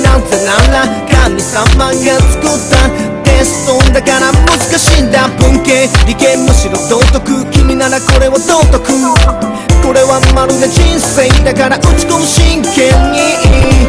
なぜなら神様が作ったテストだから難しいんだ。文系理系むしろ道徳、君ならこれは道徳。これはまるで人生だから打ち込む真剣に。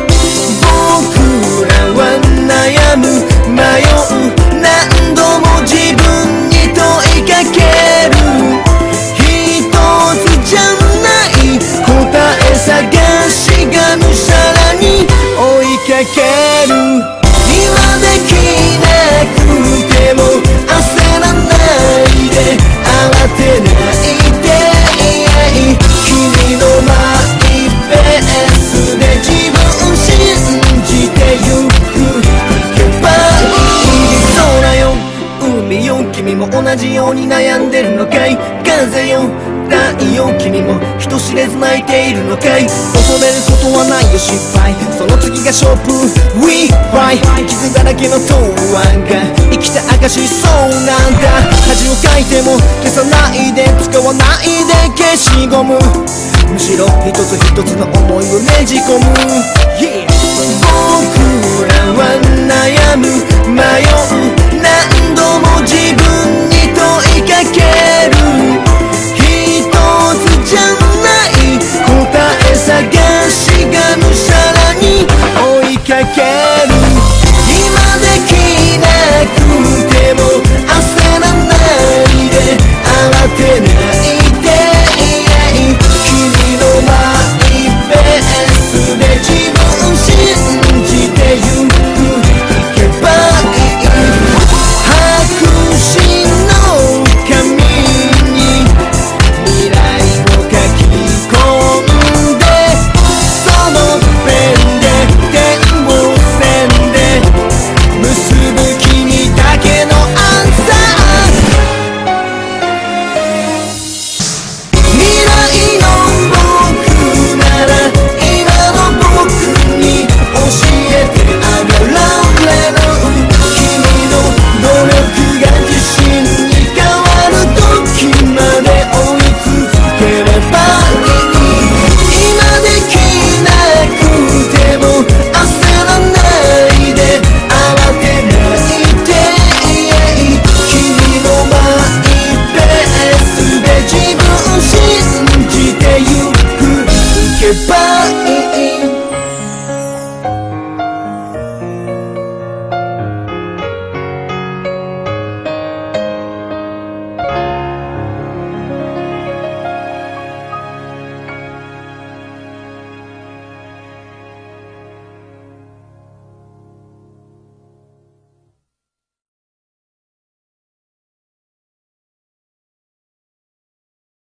僕らは悩む迷う何度も自分に問いかける。一つじゃない答え探しがむしゃらに追いかける。今できなくても焦らないで慌てないで君のマイペースで自分信じてゆくけばいい。そうだよ海よ君も同じように悩んでるのかい。風よ太陽君も人知れず泣いているのかい。恐れることはないよ失敗、その次が勝負 We fight。 傷だらけの答案が生きた証そうなんだ。恥をかいても消さないで使わないで消しゴム。むしろ一つ一つの思いをねじ込む、yeah。 僕らは悩む迷う何度も自分に